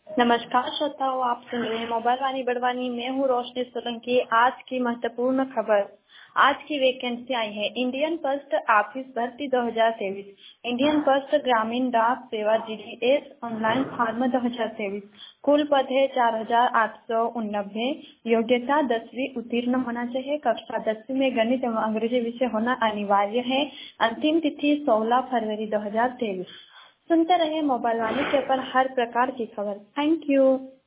नमस्कार श्रोताओं, आप सुन रहे हैं मोबाइल वाणी बड़वानी। मैं हूँ रोशनी सोलंकी। आज की महत्वपूर्ण खबर। आज की वैकेंसी आई है इंडियन पोस्ट ऑफिस भर्ती 2023, इंडियन पोस्ट ग्रामीण डाक सेवा GDS ऑनलाइन फॉर्म 2023। कुल पद है 4889। योग्यता 10वीं उत्तीर्ण होना चाहिए। कक्षा 10वीं में गणित एवं अंग्रेजी विषय होना अनिवार्य है। अंतिम तिथि 16 फरवरी 2023। सुनते रहे मोबाइल वाणी के पर हर प्रकार की खबर। Thank you.